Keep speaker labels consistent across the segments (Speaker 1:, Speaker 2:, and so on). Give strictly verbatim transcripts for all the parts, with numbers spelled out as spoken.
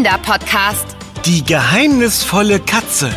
Speaker 1: Kinderpodcast.
Speaker 2: Die geheimnisvolle Katze.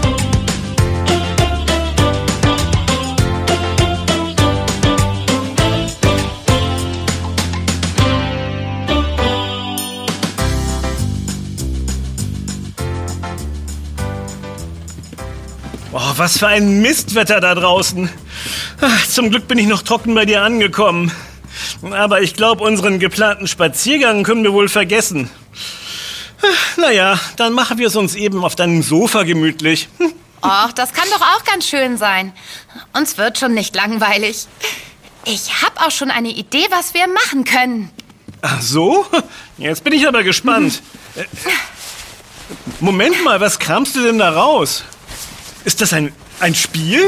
Speaker 2: Oh, was für ein Mistwetter da draußen. Ach, zum Glück bin ich noch trocken bei dir angekommen. Aber ich glaube, unseren geplanten Spaziergang können wir wohl vergessen. Ach, naja, dann machen wir es uns eben auf deinem Sofa gemütlich. Hm.
Speaker 1: Och, das kann doch auch ganz schön sein. Uns wird schon nicht langweilig. Ich habe auch schon eine Idee, was wir machen können.
Speaker 2: Ach so? Jetzt bin ich aber gespannt. äh, Moment mal, was kramst du denn da raus? Ist das ein, ein Spiel?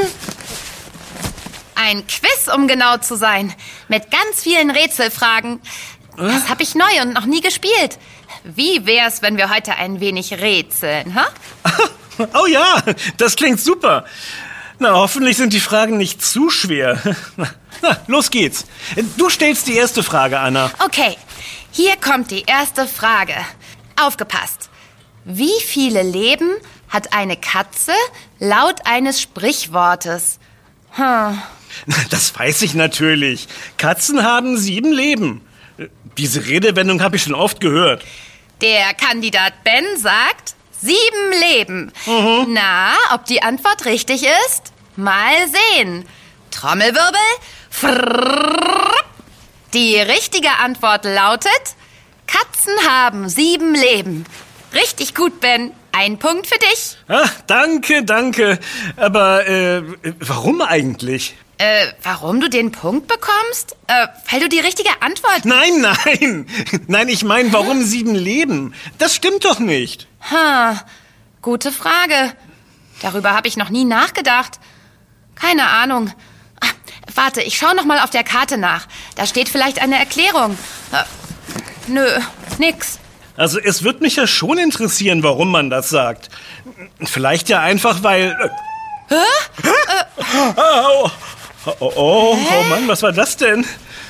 Speaker 1: Ein Quiz, um genau zu sein. Mit ganz vielen Rätselfragen. Das habe ich neu und noch nie gespielt. Wie wär's, wenn wir heute ein wenig rätseln, ha?
Speaker 2: Oh ja, das klingt super. Na, hoffentlich sind die Fragen nicht zu schwer. Na, los geht's. Du stellst die erste Frage, Anna.
Speaker 1: Okay, hier kommt die erste Frage. Aufgepasst. Wie viele Leben hat eine Katze laut eines Sprichwortes? Hm.
Speaker 2: Das weiß ich natürlich. Katzen haben sieben Leben. Diese Redewendung habe ich schon oft gehört.
Speaker 1: Der Kandidat Ben sagt sieben Leben. Mhm. Na, ob die Antwort richtig ist? Mal sehen. Trommelwirbel. Frrrr. Die richtige Antwort lautet: Katzen haben sieben Leben. Richtig gut, Ben. Ein Punkt für dich.
Speaker 2: Ah, danke, danke. Aber äh, warum eigentlich?
Speaker 1: Äh, warum du den Punkt bekommst? Äh, weil du die richtige Antwort...
Speaker 2: Nein, nein. Nein, ich meine, warum sieben Leben? Das stimmt doch nicht.
Speaker 1: Ha, gute Frage. Darüber habe ich noch nie nachgedacht. Keine Ahnung. Ach, warte, ich schaue noch mal auf der Karte nach. Da steht vielleicht eine Erklärung. Äh, nö, nix.
Speaker 2: Also es wird mich ja schon interessieren, warum man das sagt. Vielleicht ja einfach, weil... Hä? Hä? Oh, oh, oh, oh, oh Mann, was war das denn?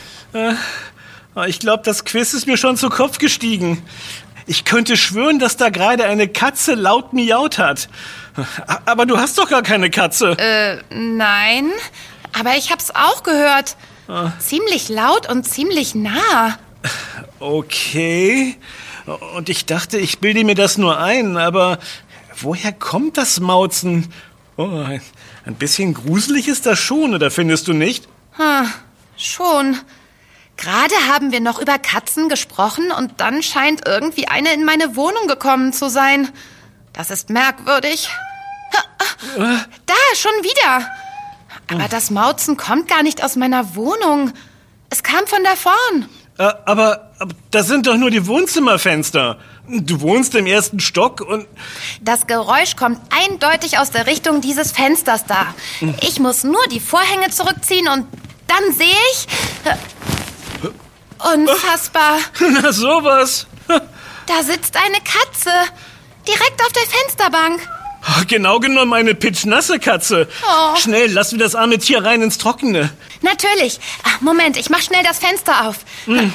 Speaker 2: Ich glaube, das Quiz ist mir schon zu Kopf gestiegen. Ich könnte schwören, dass da gerade eine Katze laut miaut hat. Aber du hast doch gar keine Katze.
Speaker 1: Äh, nein. Aber ich hab's auch gehört. Ah. Ziemlich laut und ziemlich nah.
Speaker 2: Okay. Und ich dachte, ich bilde mir das nur ein, aber woher kommt das Mauzen? Oh, ein bisschen gruselig ist das schon, oder findest du nicht?
Speaker 1: Hm, schon. Gerade haben wir noch über Katzen gesprochen und dann scheint irgendwie eine in meine Wohnung gekommen zu sein. Das ist merkwürdig. Da, schon wieder. Aber das Mauzen kommt gar nicht aus meiner Wohnung. Es kam von da vorn.
Speaker 2: Äh, aber, aber das sind doch nur die Wohnzimmerfenster. Du wohnst im ersten Stock und...
Speaker 1: Das Geräusch kommt eindeutig aus der Richtung dieses Fensters da. Ich muss nur die Vorhänge zurückziehen und dann sehe ich... Unfassbar.
Speaker 2: Na sowas.
Speaker 1: Da sitzt eine Katze. Direkt auf der Fensterbank.
Speaker 2: Genau genommen eine pitschnasse Katze. Oh. Schnell, lass wir das arme Tier rein ins Trockene.
Speaker 1: Natürlich. Ach, Moment, ich mach schnell das Fenster auf. Mm.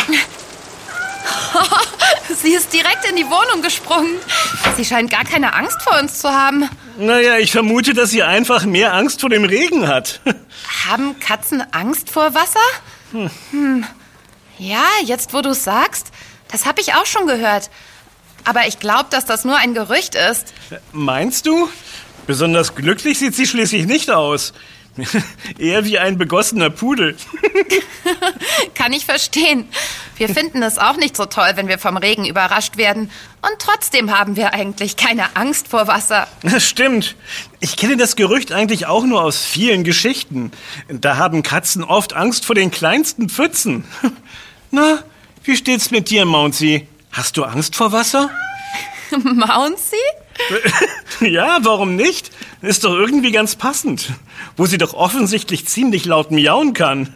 Speaker 1: Sie ist direkt in die Wohnung gesprungen. Sie scheint gar keine Angst vor uns zu haben.
Speaker 2: Naja, ich vermute, dass sie einfach mehr Angst vor dem Regen hat.
Speaker 1: Haben Katzen Angst vor Wasser? Hm. Hm. Ja, jetzt wo du es sagst, das habe ich auch schon gehört. Aber ich glaube, dass das nur ein Gerücht ist.
Speaker 2: Meinst du? Besonders glücklich sieht sie schließlich nicht aus. Eher wie ein begossener Pudel.
Speaker 1: Kann ich verstehen. Wir finden es auch nicht so toll, wenn wir vom Regen überrascht werden. Und trotzdem haben wir eigentlich keine Angst vor Wasser.
Speaker 2: Das stimmt. Ich kenne das Gerücht eigentlich auch nur aus vielen Geschichten. Da haben Katzen oft Angst vor den kleinsten Pfützen. Na, wie steht's mit dir, Mouncy? Hast du Angst vor Wasser?
Speaker 1: Mouncy?
Speaker 2: Ja, warum nicht? Ist doch irgendwie ganz passend. Wo sie doch offensichtlich ziemlich laut miauen kann.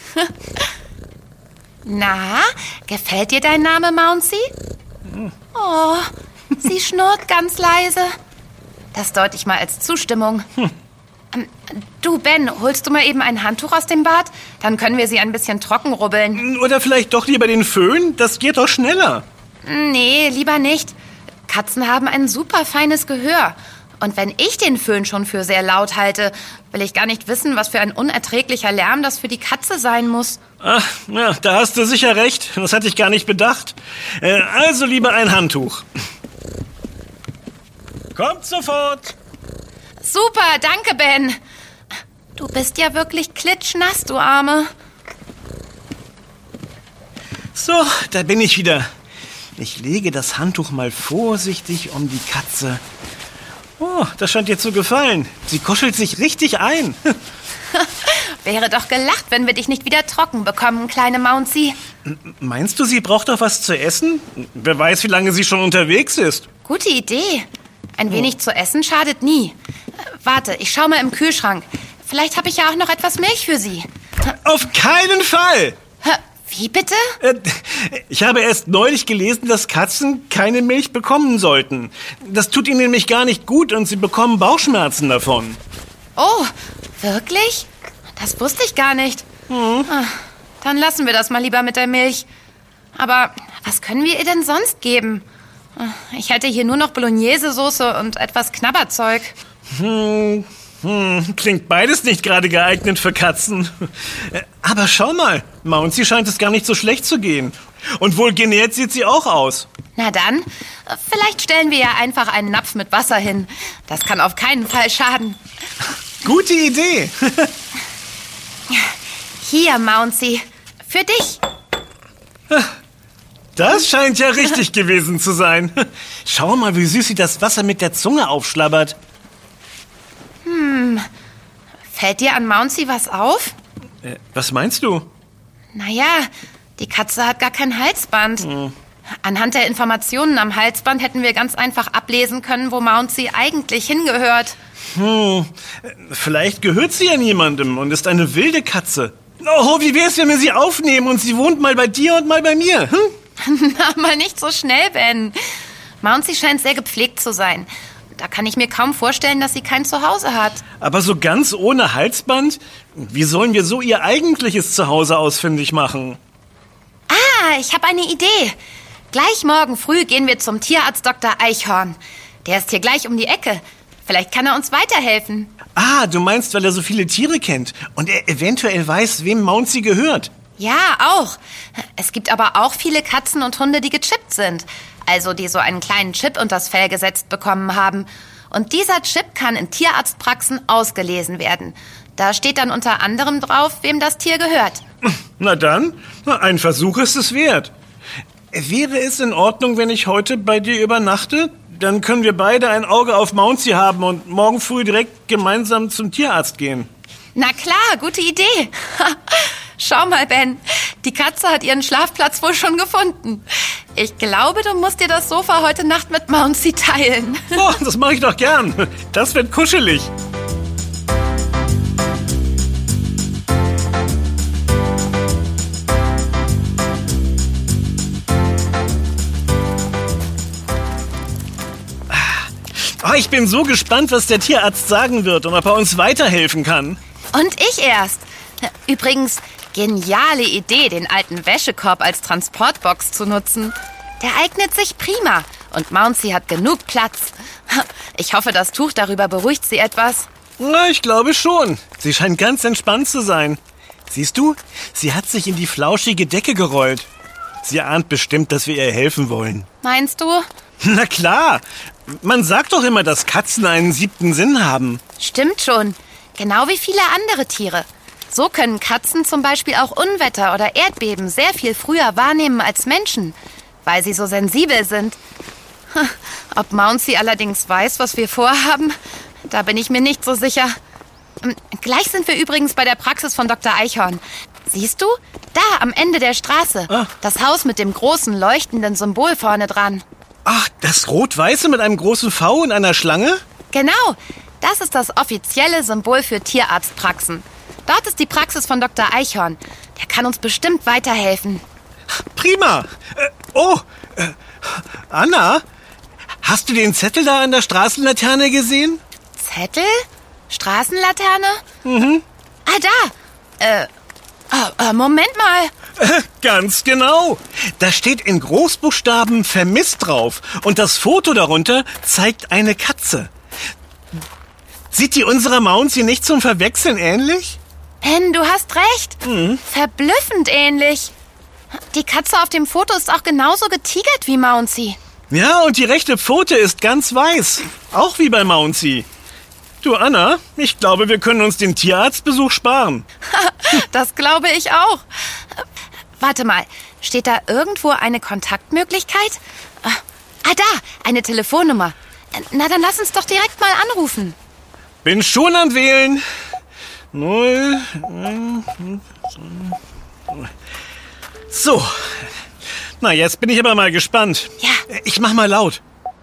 Speaker 1: Na, gefällt dir dein Name, Mouncy? Oh, sie schnurrt ganz leise. Das deute ich mal als Zustimmung. Hm. Du, Ben, holst du mal eben ein Handtuch aus dem Bad? Dann können wir sie ein bisschen trocken rubbeln.
Speaker 2: Oder vielleicht doch lieber den Föhn? Das geht doch schneller.
Speaker 1: Nee, lieber nicht. Katzen haben ein super feines Gehör. Und wenn ich den Föhn schon für sehr laut halte, will ich gar nicht wissen, was für ein unerträglicher Lärm das für die Katze sein muss.
Speaker 2: Ach, ja, da hast du sicher recht. Das hatte ich gar nicht bedacht. Äh, also lieber ein Handtuch. Kommt sofort.
Speaker 1: Super, danke, Ben. Du bist ja wirklich klitschnass, du Arme.
Speaker 2: So, da bin ich wieder. Ich lege das Handtuch mal vorsichtig um die Katze. Oh, das scheint dir zu gefallen. Sie kuschelt sich richtig ein.
Speaker 1: Wäre doch gelacht, wenn wir dich nicht wieder trocken bekommen, kleine Mouncy.
Speaker 2: Meinst du, sie braucht doch was zu essen? Wer weiß, wie lange sie schon unterwegs ist.
Speaker 1: Gute Idee. Ein wenig zu essen schadet nie. Warte, ich schau mal im Kühlschrank. Vielleicht habe ich ja auch noch etwas Milch für sie.
Speaker 2: Auf keinen Fall!
Speaker 1: Wie bitte?
Speaker 2: Ich habe erst neulich gelesen, dass Katzen keine Milch bekommen sollten. Das tut ihnen nämlich gar nicht gut und sie bekommen Bauchschmerzen davon.
Speaker 1: Oh, wirklich? Das wusste ich gar nicht.
Speaker 2: Mhm.
Speaker 1: Dann lassen wir das mal lieber mit der Milch. Aber was können wir ihr denn sonst geben? Ich hätte hier nur noch Bolognese-Soße und etwas Knabberzeug.
Speaker 2: Hm, hm, klingt beides nicht gerade geeignet für Katzen. Aber schau mal, Mouncy scheint es gar nicht so schlecht zu gehen. Und wohl genährt sieht sie auch aus.
Speaker 1: Na dann, vielleicht stellen wir ja einfach einen Napf mit Wasser hin. Das kann auf keinen Fall schaden.
Speaker 2: Gute Idee.
Speaker 1: Hier, Mouncy, für dich.
Speaker 2: Das scheint ja richtig gewesen zu sein. Schau mal, wie süß sie das Wasser mit der Zunge aufschlabbert.
Speaker 1: Hm, fällt dir an Mouncy was auf?
Speaker 2: Äh, was meinst du?
Speaker 1: Naja, die Katze hat gar kein Halsband.
Speaker 2: Hm.
Speaker 1: Anhand der Informationen am Halsband hätten wir ganz einfach ablesen können, wo Mouncy eigentlich hingehört.
Speaker 2: Hm, vielleicht gehört sie ja niemandem und ist eine wilde Katze. Oh, wie wär's, wenn wir sie aufnehmen und sie wohnt mal bei dir und mal bei mir? Hm?
Speaker 1: Na, mal nicht so schnell, Ben. Mouncy scheint sehr gepflegt zu sein. Da kann ich mir kaum vorstellen, dass sie kein Zuhause hat.
Speaker 2: Aber so ganz ohne Halsband? Wie sollen wir so ihr eigentliches Zuhause ausfindig machen?
Speaker 1: Ah, ich habe eine Idee. Gleich morgen früh gehen wir zum Tierarzt Doktor Eichhorn. Der ist hier gleich um die Ecke. Vielleicht kann er uns weiterhelfen.
Speaker 2: Ah, du meinst, weil er so viele Tiere kennt und er eventuell weiß, wem Mouncy gehört.
Speaker 1: Ja, auch. Es gibt aber auch viele Katzen und Hunde, die gechippt sind. Also die so einen kleinen Chip unter das Fell gesetzt bekommen haben. Und dieser Chip kann in Tierarztpraxen ausgelesen werden. Da steht dann unter anderem drauf, wem das Tier gehört.
Speaker 2: Na dann, ein Versuch ist es wert. Wäre es in Ordnung, wenn ich heute bei dir übernachte? Dann können wir beide ein Auge auf Mouncy haben und morgen früh direkt gemeinsam zum Tierarzt gehen.
Speaker 1: Na klar, gute Idee. Schau mal, Ben, die Katze hat ihren Schlafplatz wohl schon gefunden. Ich glaube, du musst dir das Sofa heute Nacht mit Mouncy teilen.
Speaker 2: Oh, das mache ich doch gern. Das wird kuschelig. Oh, ich bin so gespannt, was der Tierarzt sagen wird und ob er uns weiterhelfen kann.
Speaker 1: Und ich erst. Übrigens, geniale Idee, den alten Wäschekorb als Transportbox zu nutzen. Der eignet sich prima und Mouncy hat genug Platz. Ich hoffe, das Tuch darüber beruhigt sie etwas.
Speaker 2: Na, ich glaube schon. Sie scheint ganz entspannt zu sein. Siehst du, sie hat sich in die flauschige Decke gerollt. Sie ahnt bestimmt, dass wir ihr helfen wollen.
Speaker 1: Meinst du?
Speaker 2: Na klar. Man sagt doch immer, dass Katzen einen siebten Sinn haben.
Speaker 1: Stimmt schon. Genau wie viele andere Tiere. So können Katzen zum Beispiel auch Unwetter oder Erdbeben sehr viel früher wahrnehmen als Menschen, weil sie so sensibel sind. Ob Mouncy allerdings weiß, was wir vorhaben, da bin ich mir nicht so sicher. Gleich sind wir übrigens bei der Praxis von Doktor Eichhorn. Siehst du? Da am Ende der Straße.
Speaker 2: Ah.
Speaker 1: Das Haus mit dem großen leuchtenden Symbol vorne dran.
Speaker 2: Ach, das Rot-Weiße mit einem großen V und einer Schlange?
Speaker 1: Genau, das ist das offizielle Symbol für Tierarztpraxen. Dort ist die Praxis von Doktor Eichhorn. Der kann uns bestimmt weiterhelfen.
Speaker 2: Prima. Äh, oh, äh, Anna, hast du den Zettel da an der Straßenlaterne gesehen?
Speaker 1: Zettel? Straßenlaterne?
Speaker 2: Mhm.
Speaker 1: Ah, da. Äh, oh, äh, Moment mal.
Speaker 2: Ganz genau. Da steht in Großbuchstaben vermisst drauf. Und das Foto darunter zeigt eine Katze. Sieht die unserer Mouncy nicht zum Verwechseln ähnlich?
Speaker 1: Ben, du hast recht.
Speaker 2: Mhm.
Speaker 1: Verblüffend ähnlich. Die Katze auf dem Foto ist auch genauso getigert wie Mouncy.
Speaker 2: Ja, und die rechte Pfote ist ganz weiß. Auch wie bei Mouncy. Du, Anna, ich glaube, wir können uns den Tierarztbesuch sparen.
Speaker 1: Das glaube ich auch. Warte mal, steht da irgendwo eine Kontaktmöglichkeit? Ah, da, eine Telefonnummer. Na, dann lass uns doch direkt mal anrufen.
Speaker 2: Bin schon am Wählen. Null. So. Na, jetzt bin ich aber mal gespannt.
Speaker 1: Ja.
Speaker 2: Ich mach mal laut.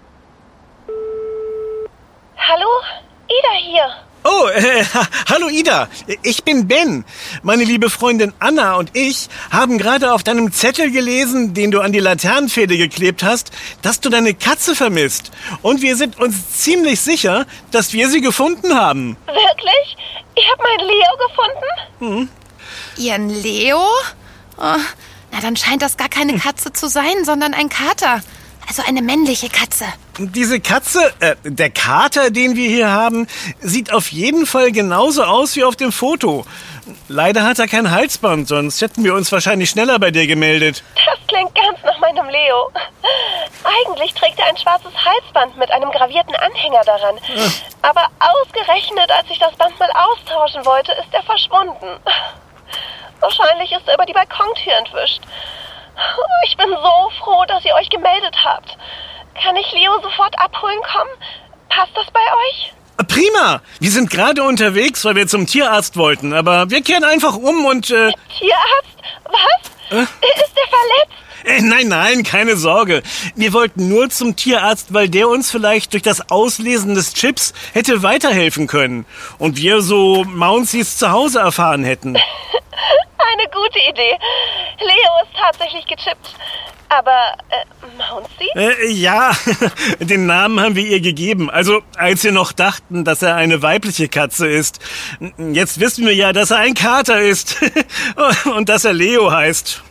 Speaker 3: Hallo? Ida hier.
Speaker 2: Oh, äh, ha, hallo Ida, ich bin Ben. Meine liebe Freundin Anna und ich haben gerade auf deinem Zettel gelesen, den du an die Laternenpfähle geklebt hast, dass du deine Katze vermisst. Und wir sind uns ziemlich sicher, dass wir sie gefunden haben.
Speaker 3: Wirklich? Ihr habt meinen Leo gefunden?
Speaker 2: Hm.
Speaker 1: Ihren Leo? Oh, na, dann scheint das gar keine Katze zu sein, sondern ein Kater. Also eine männliche Katze.
Speaker 2: Diese Katze, äh, der Kater, den wir hier haben, sieht auf jeden Fall genauso aus wie auf dem Foto. Leider hat er kein Halsband, sonst hätten wir uns wahrscheinlich schneller bei dir gemeldet.
Speaker 3: Das klingt ganz nach meinem Leo. Eigentlich trägt er ein schwarzes Halsband mit einem gravierten Anhänger daran. Aber ausgerechnet, als ich das Band mal austauschen wollte, ist er verschwunden. Wahrscheinlich ist er über die Balkontür entwischt. Ich bin so froh, dass ihr euch gemeldet habt. Kann ich Leo sofort abholen kommen? Passt das bei euch?
Speaker 2: Prima! Wir sind gerade unterwegs, weil wir zum Tierarzt wollten. Aber wir kehren einfach um und... Äh,
Speaker 3: Tierarzt? Was? Äh? Ist der verletzt?
Speaker 2: Äh, nein, nein, keine Sorge. Wir wollten nur zum Tierarzt, weil der uns vielleicht durch das Auslesen des Chips hätte weiterhelfen können. Und wir so Mouncys Zuhause erfahren hätten.
Speaker 3: Eine gute Idee. Leo ist tatsächlich gechippt. Aber, äh, Mouncy?
Speaker 2: Äh, ja, den Namen haben wir ihr gegeben. Also, als wir noch dachten, dass er eine weibliche Katze ist. Jetzt wissen wir ja, dass er ein Kater ist. Und dass er Leo heißt.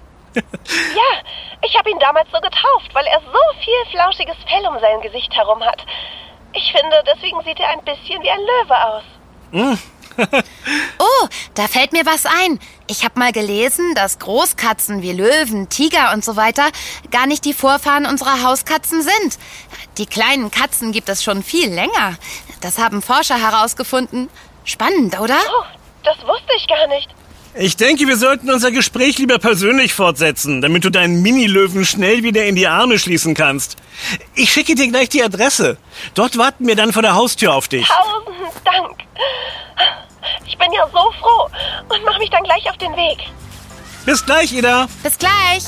Speaker 3: Ja, ich habe ihn damals so getauft, weil er so viel flauschiges Fell um sein Gesicht herum hat. Ich finde, deswegen sieht er ein bisschen wie ein Löwe aus.
Speaker 2: Mm.
Speaker 1: Oh, da fällt mir was ein. Ich habe mal gelesen, dass Großkatzen wie Löwen, Tiger und so weiter gar nicht die Vorfahren unserer Hauskatzen sind. Die kleinen Katzen gibt es schon viel länger. Das haben Forscher herausgefunden. Spannend, oder?
Speaker 3: Oh, das wusste ich gar nicht.
Speaker 2: Ich denke, wir sollten unser Gespräch lieber persönlich fortsetzen, damit du deinen Mini-Löwen schnell wieder in die Arme schließen kannst. Ich schicke dir gleich die Adresse. Dort warten wir dann vor der Haustür auf dich.
Speaker 3: Tausend Dank. Ich bin ja so froh und mache mich dann gleich auf den Weg.
Speaker 2: Bis gleich, Ida.
Speaker 1: Bis gleich.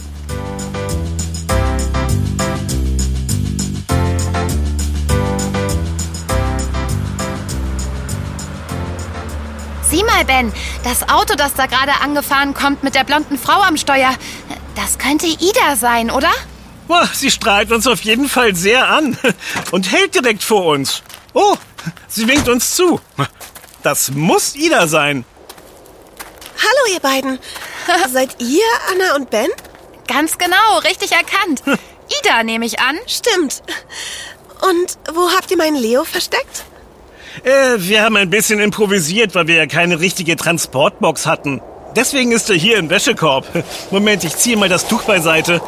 Speaker 1: Sieh mal, Ben, das Auto, das da gerade angefahren kommt mit der blonden Frau am Steuer, das könnte Ida sein, oder?
Speaker 2: Boah, sie strahlt uns auf jeden Fall sehr an und hält direkt vor uns. Oh, sie winkt uns zu. Das muss Ida sein.
Speaker 4: Hallo, ihr beiden. Seid ihr Anna und Ben?
Speaker 1: Ganz genau, richtig erkannt. Ida, nehme ich an.
Speaker 4: Stimmt. Und wo habt ihr meinen Leo versteckt?
Speaker 2: Äh, wir haben ein bisschen improvisiert, weil wir ja keine richtige Transportbox hatten. Deswegen ist er hier im Wäschekorb. Moment, ich ziehe mal das Tuch beiseite.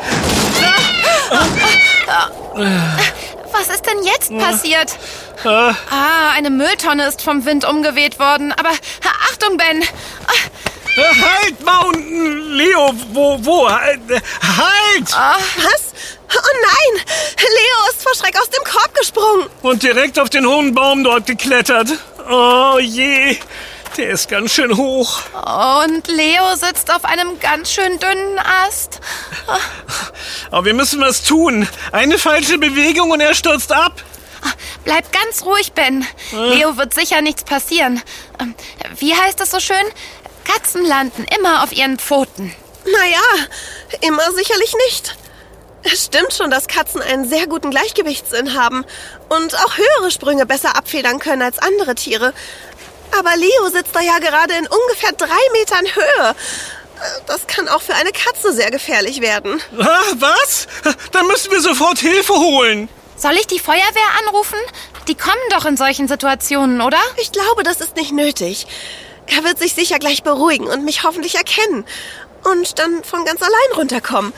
Speaker 1: Was ist denn jetzt passiert? Ah, eine Mülltonne ist vom Wind umgeweht worden. Aber Achtung, Ben.
Speaker 2: Halt, Mountain! Leo, wo, wo? Halt!
Speaker 4: Was? Oh nein! Leo ist vor Schreck aus dem Korb gesprungen.
Speaker 2: Und direkt auf den hohen Baum dort geklettert. Oh je, der ist ganz schön hoch.
Speaker 1: Und Leo sitzt auf einem ganz schön dünnen Ast.
Speaker 2: Aber wir müssen was tun. Eine falsche Bewegung und er stürzt ab.
Speaker 1: Bleib ganz ruhig, Ben. Leo wird sicher nichts passieren. Wie heißt es so schön? Katzen landen immer auf ihren Pfoten.
Speaker 4: Naja, immer sicherlich nicht. Es stimmt schon, dass Katzen einen sehr guten Gleichgewichtssinn haben und auch höhere Sprünge besser abfedern können als andere Tiere. Aber Leo sitzt da ja gerade in ungefähr drei Metern Höhe. Das kann auch für eine Katze sehr gefährlich werden.
Speaker 2: Ah, was? Dann müssen wir sofort Hilfe holen.
Speaker 1: Soll ich die Feuerwehr anrufen? Die kommen doch in solchen Situationen, oder?
Speaker 4: Ich glaube, das ist nicht nötig. Er wird sich sicher gleich beruhigen und mich hoffentlich erkennen. Und dann von ganz allein runterkommen.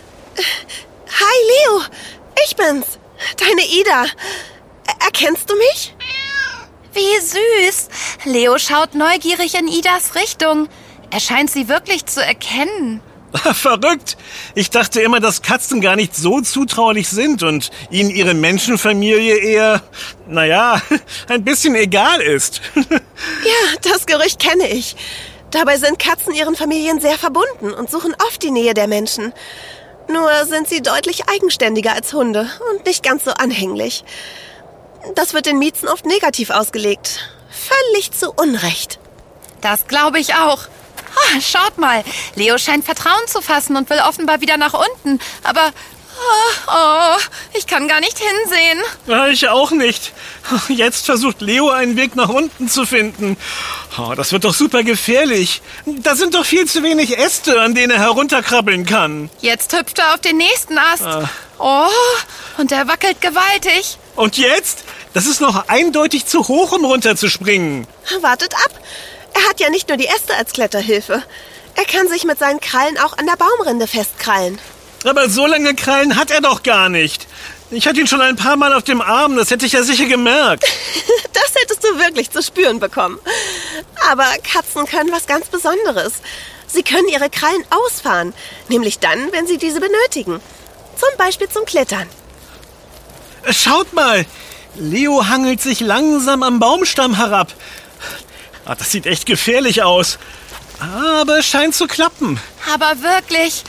Speaker 4: Hi, Leo. Ich bin's. Deine Ida. Er- Erkennst du mich?
Speaker 1: Wie süß. Leo schaut neugierig in Idas Richtung. Er scheint sie wirklich zu erkennen.
Speaker 2: Verrückt. Ich dachte immer, dass Katzen gar nicht so zutraulich sind und ihnen ihre Menschenfamilie eher, naja, ein bisschen egal ist.
Speaker 4: Ja, das Gerücht kenne ich. Dabei sind Katzen ihren Familien sehr verbunden und suchen oft die Nähe der Menschen. Nur sind sie deutlich eigenständiger als Hunde und nicht ganz so anhänglich. Das wird den Miezen oft negativ ausgelegt. Völlig zu Unrecht.
Speaker 1: Das glaube ich auch. Ah, schaut mal, Leo scheint Vertrauen zu fassen und will offenbar wieder nach unten. Aber, oh, oh, ich kann gar nicht hinsehen.
Speaker 2: Ja, ich auch nicht. Jetzt versucht Leo einen Weg nach unten zu finden. Oh, das wird doch super gefährlich. Da sind doch viel zu wenig Äste, an denen er herunterkrabbeln kann.
Speaker 1: Jetzt hüpft er auf den nächsten Ast.
Speaker 2: Ah.
Speaker 1: Oh, und er wackelt gewaltig.
Speaker 2: Und jetzt? Das ist noch eindeutig zu hoch, um runterzuspringen.
Speaker 4: Wartet ab. Er hat ja nicht nur die Äste als Kletterhilfe. Er kann sich mit seinen Krallen auch an der Baumrinde festkrallen.
Speaker 2: Aber so lange Krallen hat er doch gar nicht. Ich hatte ihn schon ein paar Mal auf dem Arm, das hätte ich ja sicher gemerkt.
Speaker 4: Das hättest du wirklich zu spüren bekommen. Aber Katzen können was ganz Besonderes. Sie können ihre Krallen ausfahren, nämlich dann, wenn sie diese benötigen. Zum Beispiel zum Klettern.
Speaker 2: Schaut mal, Leo hangelt sich langsam am Baumstamm herab. Ah, das sieht echt gefährlich aus. Aber es scheint zu klappen.
Speaker 1: Aber wirklich.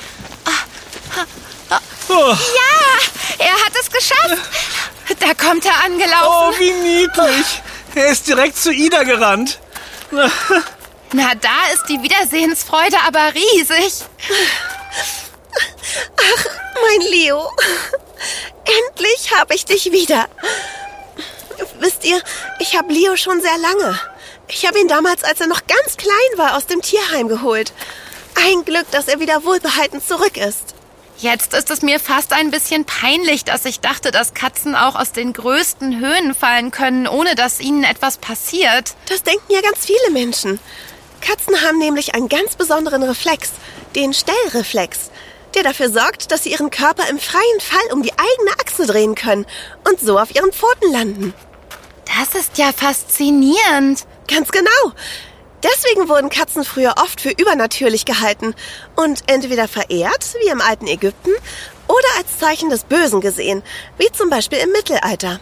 Speaker 2: Oh,
Speaker 1: Ja, er hat es geschafft. Da kommt er
Speaker 2: oh,
Speaker 1: angelaufen.
Speaker 2: wie niedlich. Er ist direkt zu Ida gerannt.
Speaker 1: Na, da ist die Wiedersehensfreude aber riesig.
Speaker 4: Mein Leo, endlich habe ich dich wieder. Wisst ihr, ich habe Leo schon sehr lange. Ich habe ihn damals, als er noch ganz klein war, aus dem Tierheim geholt. Ein Glück, dass er wieder wohlbehalten zurück ist.
Speaker 1: Jetzt ist es mir fast ein bisschen peinlich, dass ich dachte, dass Katzen auch aus den größten Höhen fallen können, ohne dass ihnen etwas passiert.
Speaker 4: Das denken ja ganz viele Menschen. Katzen haben nämlich einen ganz besonderen Reflex, den Stellreflex, der dafür sorgt, dass sie ihren Körper im freien Fall um die eigene Achse drehen können und so auf ihren Pfoten landen.
Speaker 1: Das ist ja faszinierend.
Speaker 4: Ganz genau. Deswegen wurden Katzen früher oft für übernatürlich gehalten und entweder verehrt, wie im alten Ägypten, oder als Zeichen des Bösen gesehen, wie zum Beispiel im Mittelalter.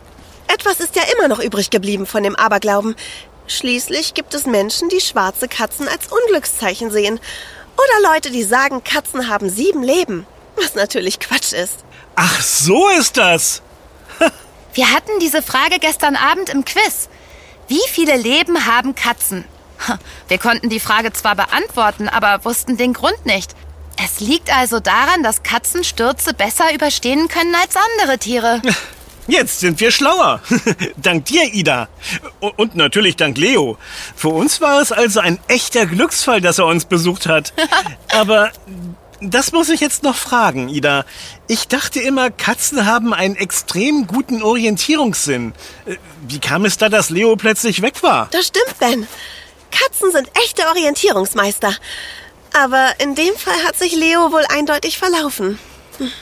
Speaker 4: Etwas ist ja immer noch übrig geblieben von dem Aberglauben. Schließlich gibt es Menschen, die schwarze Katzen als Unglückszeichen sehen. Oder Leute, die sagen, Katzen haben sieben Leben. Was natürlich Quatsch ist.
Speaker 2: Ach, so ist das.
Speaker 1: Wir hatten diese Frage gestern Abend im Quiz. Wie viele Leben haben Katzen? Wir konnten die Frage zwar beantworten, aber wussten den Grund nicht. Es liegt also daran, dass Katzen Stürze besser überstehen können als andere Tiere.
Speaker 2: Jetzt sind wir schlauer. Dank dir, Ida. Und natürlich dank Leo. Für uns war es also ein echter Glücksfall, dass er uns besucht hat. Aber das muss ich jetzt noch fragen, Ida. Ich dachte immer, Katzen haben einen extrem guten Orientierungssinn. Wie kam es da, dass Leo plötzlich weg war?
Speaker 4: Das stimmt, Ben. Katzen sind echte Orientierungsmeister. Aber in dem Fall hat sich Leo wohl eindeutig verlaufen. Hm.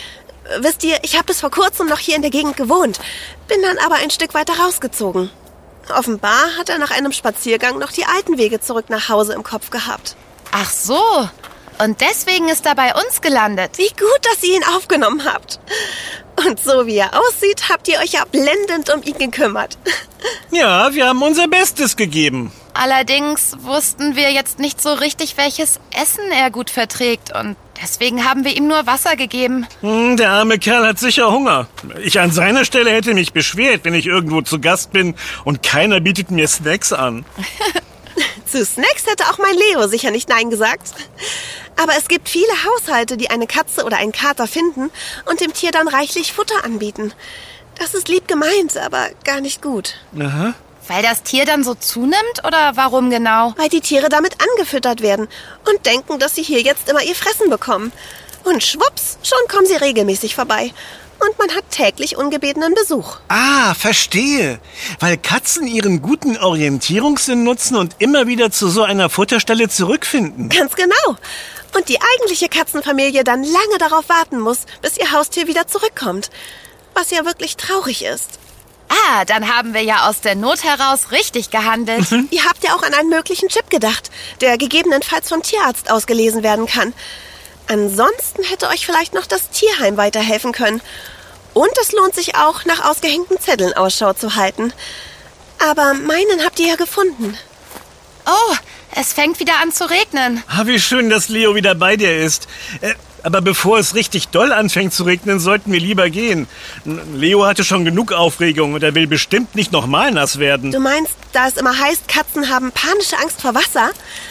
Speaker 4: Wisst ihr, ich habe bis vor kurzem noch hier in der Gegend gewohnt, bin dann aber ein Stück weiter rausgezogen. Offenbar hat er nach einem Spaziergang noch die alten Wege zurück nach Hause im Kopf gehabt.
Speaker 1: Ach so. Und deswegen ist er bei uns gelandet.
Speaker 4: Wie gut, dass ihr ihn aufgenommen habt. Und so wie er aussieht, habt ihr euch ja blendend um ihn gekümmert.
Speaker 2: Ja, wir haben unser Bestes gegeben.
Speaker 1: Allerdings wussten wir jetzt nicht so richtig, welches Essen er gut verträgt. Und deswegen haben wir ihm nur Wasser gegeben.
Speaker 2: Hm, der arme Kerl hat sicher Hunger. Ich an seiner Stelle hätte mich beschwert, wenn ich irgendwo zu Gast bin und keiner bietet mir Snacks an.
Speaker 4: Zu Snacks hätte auch mein Leo sicher nicht Nein gesagt. Aber es gibt viele Haushalte, die eine Katze oder einen Kater finden und dem Tier dann reichlich Futter anbieten. Das ist lieb gemeint, aber gar nicht gut.
Speaker 2: Aha.
Speaker 1: Weil das Tier dann so zunimmt oder warum genau?
Speaker 4: Weil die Tiere damit angefüttert werden und denken, dass sie hier jetzt immer ihr Fressen bekommen. Und schwupps, schon kommen sie regelmäßig vorbei. Und man hat täglich ungebetenen Besuch.
Speaker 2: Ah, verstehe. Weil Katzen ihren guten Orientierungssinn nutzen und immer wieder zu so einer Futterstelle zurückfinden.
Speaker 4: Ganz genau. Und die eigentliche Katzenfamilie dann lange darauf warten muss, bis ihr Haustier wieder zurückkommt. Was ja wirklich traurig ist.
Speaker 1: Ah, dann haben wir ja aus der Not heraus richtig gehandelt.
Speaker 2: Mhm.
Speaker 4: Ihr habt ja auch an einen möglichen Chip gedacht, der gegebenenfalls vom Tierarzt ausgelesen werden kann. Ansonsten hätte euch vielleicht noch das Tierheim weiterhelfen können. Und es lohnt sich auch, nach ausgehängten Zetteln Ausschau zu halten. Aber meinen habt ihr ja gefunden.
Speaker 1: Oh, es fängt wieder an zu regnen.
Speaker 2: Ah, wie schön, dass Leo wieder bei dir ist. Äh, aber bevor es richtig doll anfängt zu regnen, sollten wir lieber gehen. Leo hatte schon genug Aufregung und er will bestimmt nicht nochmal nass werden.
Speaker 4: Du meinst, da es immer heißt, Katzen haben panische Angst vor Wasser?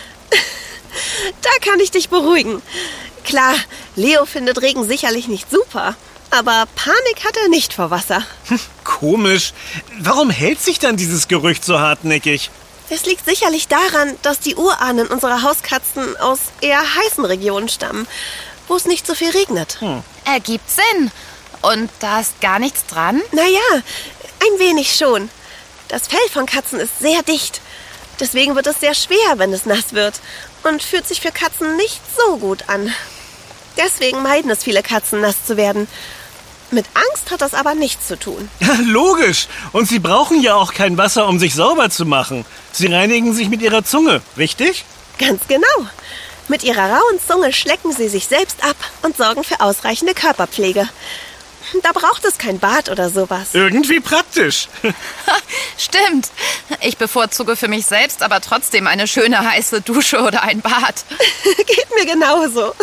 Speaker 4: Da kann ich dich beruhigen. Klar, Leo findet Regen sicherlich nicht super, aber Panik hat er nicht vor Wasser.
Speaker 2: Komisch. Warum hält sich dann dieses Gerücht so hartnäckig?
Speaker 4: Es liegt sicherlich daran, dass die Urahnen unserer Hauskatzen aus eher heißen Regionen stammen, wo es nicht so viel regnet.
Speaker 2: Hm.
Speaker 1: Ergibt Sinn. Und da ist gar nichts dran?
Speaker 4: Naja, ein wenig schon. Das Fell von Katzen ist sehr dicht. Deswegen wird es sehr schwer, wenn es nass wird und fühlt sich für Katzen nicht so gut an. Deswegen meiden es viele Katzen, nass zu werden. Mit Angst hat das aber nichts zu tun.
Speaker 2: Ja, logisch. Und sie brauchen ja auch kein Wasser, um sich sauber zu machen. Sie reinigen sich mit ihrer Zunge, richtig?
Speaker 4: Ganz genau. Mit ihrer rauen Zunge schlecken sie sich selbst ab und sorgen für ausreichende Körperpflege. Da braucht es kein Bad oder sowas.
Speaker 2: Irgendwie praktisch.
Speaker 1: Stimmt. Ich bevorzuge für mich selbst aber trotzdem eine schöne heiße Dusche oder ein Bad.
Speaker 4: Geht mir genauso.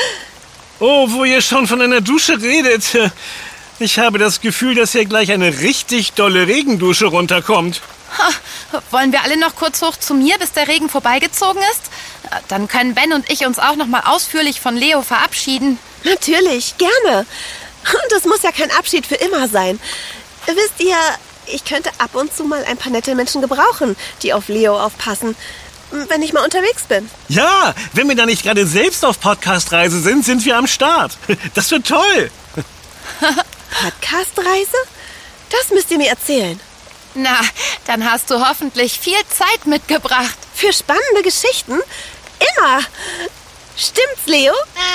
Speaker 2: Oh, wo ihr schon von einer Dusche redet. Ich habe das Gefühl, dass hier gleich eine richtig dolle Regendusche runterkommt.
Speaker 1: Ha, wollen wir alle noch kurz hoch zu mir, bis der Regen vorbeigezogen ist? Dann können Ben und ich uns auch noch mal ausführlich von Leo verabschieden.
Speaker 4: Natürlich, gerne. Und es muss ja kein Abschied für immer sein. Wisst ihr, ich könnte ab und zu mal ein paar nette Menschen gebrauchen, die auf Leo aufpassen, wenn ich mal unterwegs bin.
Speaker 2: Ja, wenn wir da nicht gerade selbst auf Podcast-Reise sind, sind wir am Start. Das wird toll.
Speaker 4: Podcast-Reise? Das müsst ihr mir erzählen.
Speaker 1: Na, dann hast du hoffentlich viel Zeit mitgebracht.
Speaker 4: Für spannende Geschichten? Immer. Stimmt's, Leo?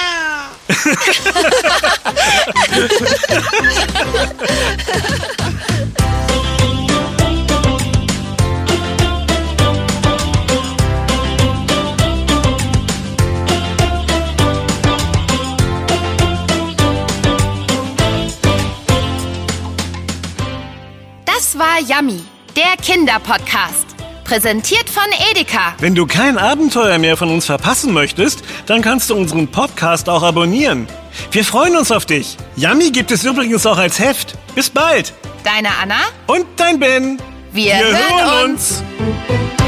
Speaker 1: Das war Yummy, der Kinderpodcast. Präsentiert von Edeka.
Speaker 2: Wenn du kein Abenteuer mehr von uns verpassen möchtest, dann kannst du unseren Podcast auch abonnieren. Wir freuen uns auf dich. Yummy gibt es übrigens auch als Heft. Bis bald.
Speaker 1: Deine Anna
Speaker 2: Und dein Ben.
Speaker 1: Wir,
Speaker 2: Wir
Speaker 1: hören
Speaker 2: hören
Speaker 1: uns.
Speaker 2: uns.